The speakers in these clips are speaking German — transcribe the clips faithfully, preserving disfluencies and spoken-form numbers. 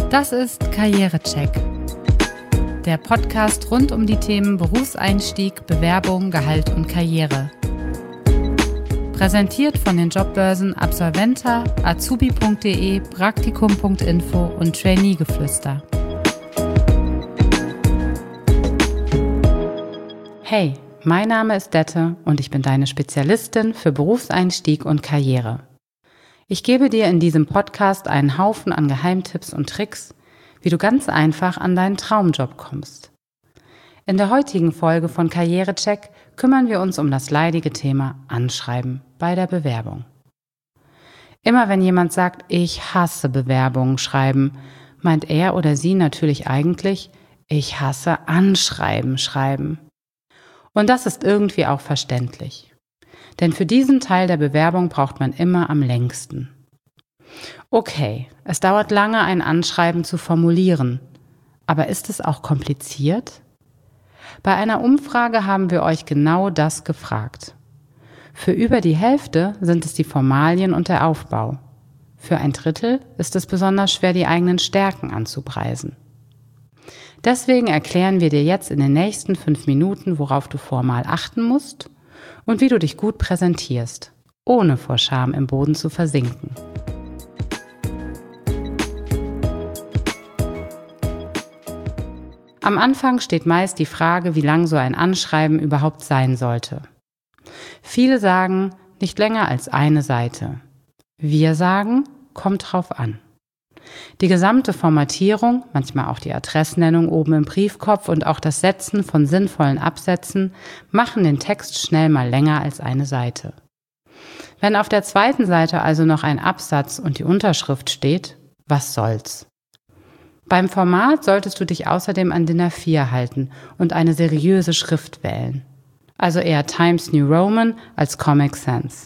Das ist Karrierecheck, der Podcast rund um die Themen Berufseinstieg, Bewerbung, Gehalt und Karriere. Präsentiert von den Jobbörsen Absolventa, azubi punkt de, praktikum punkt info und Trainee-Geflüster. Hey, mein Name ist Dette und ich bin deine Spezialistin für Berufseinstieg und Karriere. Ich gebe dir in diesem Podcast einen Haufen an Geheimtipps und Tricks, wie du ganz einfach an deinen Traumjob kommst. In der heutigen Folge von Karrierecheck kümmern wir uns um das leidige Thema Anschreiben bei der Bewerbung. Immer wenn jemand sagt, ich hasse Bewerbungen schreiben, meint er oder sie natürlich eigentlich, ich hasse Anschreiben schreiben. Und das ist irgendwie auch verständlich. Denn für diesen Teil der Bewerbung braucht man immer am längsten. Okay, es dauert lange, ein Anschreiben zu formulieren. Aber ist es auch kompliziert? Bei einer Umfrage haben wir euch genau das gefragt. Für über die Hälfte sind es die Formalien und der Aufbau. Für ein Drittel ist es besonders schwer, die eigenen Stärken anzupreisen. Deswegen erklären wir dir jetzt in den nächsten fünf Minuten, worauf du formal achten musst und wie du dich gut präsentierst, ohne vor Scham im Boden zu versinken. Am Anfang steht meist die Frage, wie lang so ein Anschreiben überhaupt sein sollte. Viele sagen, nicht länger als eine Seite. Wir sagen, kommt drauf an. Die gesamte Formatierung, manchmal auch die Adressnennung oben im Briefkopf und auch das Setzen von sinnvollen Absätzen machen den Text schnell mal länger als eine Seite. Wenn auf der zweiten Seite also noch ein Absatz und die Unterschrift steht, was soll's? Beim Format solltest du dich außerdem an D I N A vier halten und eine seriöse Schrift wählen. Also eher Times New Roman als Comic Sans.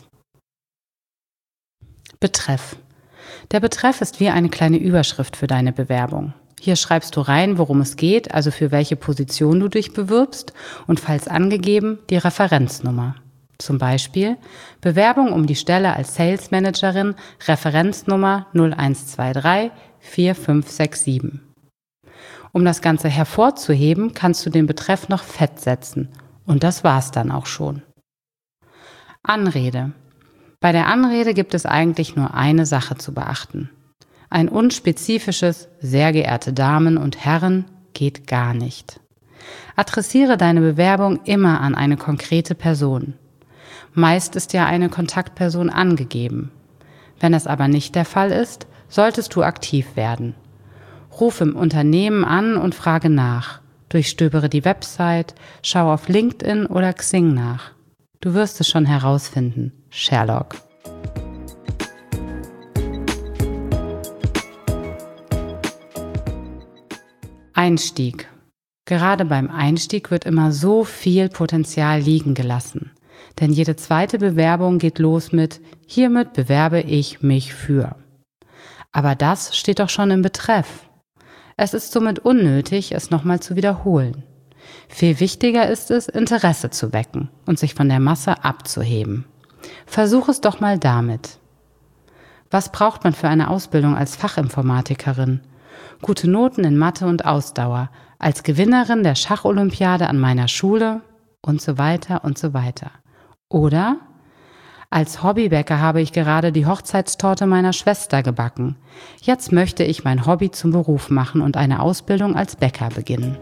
Betreff. Der Betreff ist wie eine kleine Überschrift für deine Bewerbung. Hier schreibst du rein, worum es geht, also für welche Position du dich bewirbst und falls angegeben, die Referenznummer. Zum Beispiel Bewerbung um die Stelle als Sales Managerin, Referenznummer null eins zwei drei vier fünf sechs sieben. Um das Ganze hervorzuheben, kannst du den Betreff noch fett setzen. Und das war's dann auch schon. Anrede. Bei der Anrede gibt es eigentlich nur eine Sache zu beachten. Ein unspezifisches „Sehr geehrte Damen und Herren" geht gar nicht. Adressiere deine Bewerbung immer an eine konkrete Person. Meist ist ja eine Kontaktperson angegeben. Wenn das aber nicht der Fall ist, solltest du aktiv werden. Ruf im Unternehmen an und frage nach. Durchstöbere die Website, schau auf LinkedIn oder Xing nach. Du wirst es schon herausfinden. Sherlock. Einstieg. Gerade beim Einstieg wird immer so viel Potenzial liegen gelassen. Denn jede zweite Bewerbung geht los mit "Hiermit bewerbe ich mich für". Aber das steht doch schon im Betreff. Es ist somit unnötig, es nochmal zu wiederholen. Viel wichtiger ist es, Interesse zu wecken und sich von der Masse abzuheben. Versuch es doch mal damit. Was braucht man für eine Ausbildung als Fachinformatikerin? Gute Noten in Mathe und Ausdauer, als Gewinnerin der Schacholympiade an meiner Schule und so weiter und so weiter. Oder als Hobbybäcker habe ich gerade die Hochzeitstorte meiner Schwester gebacken. Jetzt möchte ich mein Hobby zum Beruf machen und eine Ausbildung als Bäcker beginnen.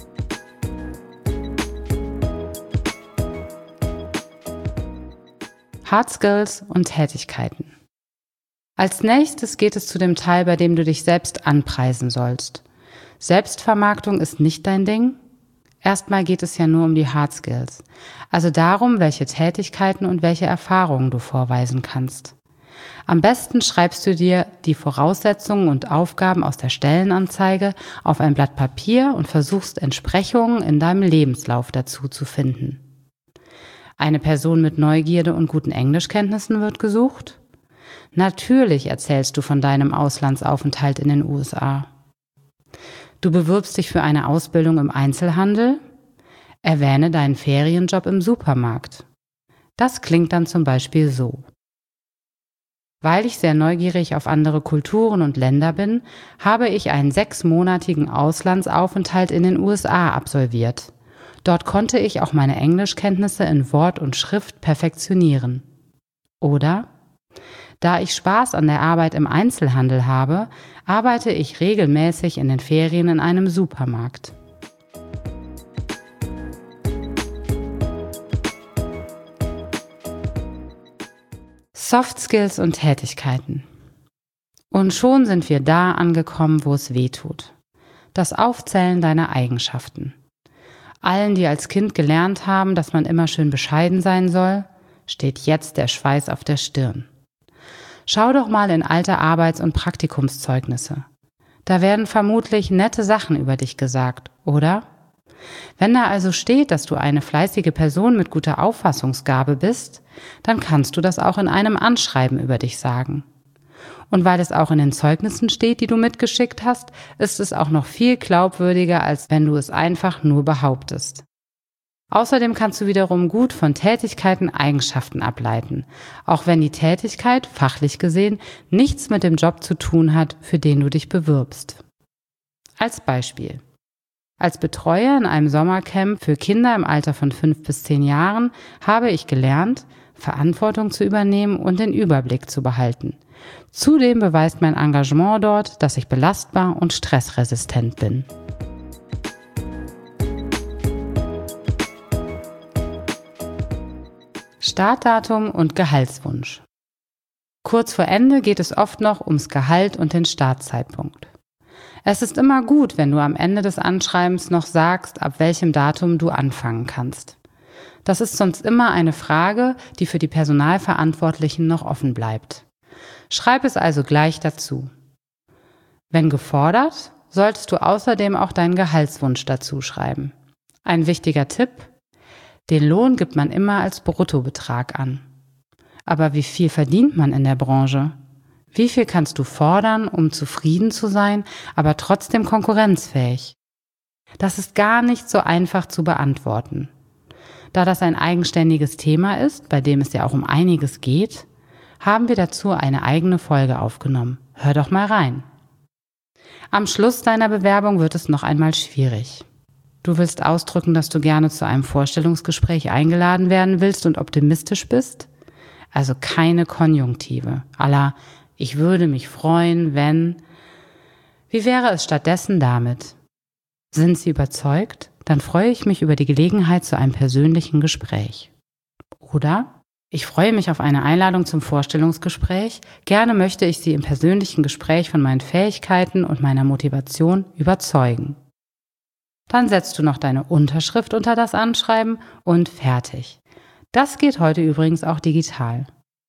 Hard Skills und Tätigkeiten. Als nächstes geht es zu dem Teil, bei dem du dich selbst anpreisen sollst. Selbstvermarktung ist nicht dein Ding? Erstmal geht es ja nur um die Hard Skills, also darum, welche Tätigkeiten und welche Erfahrungen du vorweisen kannst. Am besten schreibst du dir die Voraussetzungen und Aufgaben aus der Stellenanzeige auf ein Blatt Papier und versuchst Entsprechungen in deinem Lebenslauf dazu zu finden. Eine Person mit Neugierde und guten Englischkenntnissen wird gesucht? Natürlich erzählst du von deinem Auslandsaufenthalt in den U S A. Du bewirbst dich für eine Ausbildung im Einzelhandel? Erwähne deinen Ferienjob im Supermarkt. Das klingt dann zum Beispiel so. Weil ich sehr neugierig auf andere Kulturen und Länder bin, habe ich einen sechsmonatigen Auslandsaufenthalt in den U S A absolviert. Dort konnte ich auch meine Englischkenntnisse in Wort und Schrift perfektionieren. Oder: Da ich Spaß an der Arbeit im Einzelhandel habe, arbeite ich regelmäßig in den Ferien in einem Supermarkt. Soft Skills und Tätigkeiten. Und schon sind wir da angekommen, wo es weh tut. Das Aufzählen deiner Eigenschaften. Allen, die als Kind gelernt haben, dass man immer schön bescheiden sein soll, steht jetzt der Schweiß auf der Stirn. Schau doch mal in alte Arbeits- und Praktikumszeugnisse. Da werden vermutlich nette Sachen über dich gesagt, oder? Wenn da also steht, dass du eine fleißige Person mit guter Auffassungsgabe bist, dann kannst du das auch in einem Anschreiben über dich sagen. Und weil es auch in den Zeugnissen steht, die du mitgeschickt hast, ist es auch noch viel glaubwürdiger, als wenn du es einfach nur behauptest. Außerdem kannst du wiederum gut von Tätigkeiten Eigenschaften ableiten, auch wenn die Tätigkeit, fachlich gesehen, nichts mit dem Job zu tun hat, für den du dich bewirbst. Als Beispiel: Als Betreuer in einem Sommercamp für Kinder im Alter von fünf bis zehn Jahren habe ich gelernt, Verantwortung zu übernehmen und den Überblick zu behalten. Zudem beweist mein Engagement dort, dass ich belastbar und stressresistent bin. Startdatum und Gehaltswunsch. Kurz vor Ende geht es oft noch ums Gehalt und den Startzeitpunkt. Es ist immer gut, wenn du am Ende des Anschreibens noch sagst, ab welchem Datum du anfangen kannst. Das ist sonst immer eine Frage, die für die Personalverantwortlichen noch offen bleibt. Schreib es also gleich dazu. Wenn gefordert, solltest du außerdem auch deinen Gehaltswunsch dazu schreiben. Ein wichtiger Tipp: Den Lohn gibt man immer als Bruttobetrag an. Aber wie viel verdient man in der Branche? Wie viel kannst du fordern, um zufrieden zu sein, aber trotzdem konkurrenzfähig? Das ist gar nicht so einfach zu beantworten. Da das ein eigenständiges Thema ist, bei dem es ja auch um einiges geht, haben wir dazu eine eigene Folge aufgenommen. Hör doch mal rein. Am Schluss deiner Bewerbung wird es noch einmal schwierig. Du willst ausdrücken, dass du gerne zu einem Vorstellungsgespräch eingeladen werden willst und optimistisch bist? Also keine Konjunktive, à la ich würde mich freuen, wenn. Wie wäre es stattdessen damit? Sind Sie überzeugt? Dann freue ich mich über die Gelegenheit zu einem persönlichen Gespräch. Oder: Ich freue mich auf eine Einladung zum Vorstellungsgespräch. Gerne möchte ich Sie im persönlichen Gespräch von meinen Fähigkeiten und meiner Motivation überzeugen. Dann setzt du noch deine Unterschrift unter das Anschreiben und fertig. Das geht heute übrigens auch digital.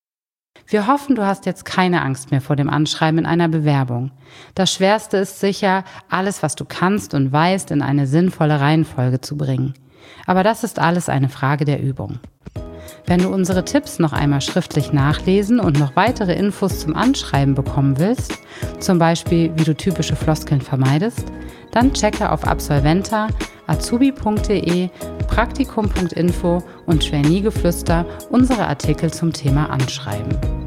Wir hoffen, du hast jetzt keine Angst mehr vor dem Anschreiben in einer Bewerbung. Das Schwerste ist sicher, alles, was du kannst und weißt, in eine sinnvolle Reihenfolge zu bringen. Aber das ist alles eine Frage der Übung. Wenn du unsere Tipps noch einmal schriftlich nachlesen und noch weitere Infos zum Anschreiben bekommen willst, zum Beispiel wie du typische Floskeln vermeidest, dann checke auf Absolventa, azubi punkt de, praktikum punkt info und Trainee-Geflüster unsere Artikel zum Thema Anschreiben.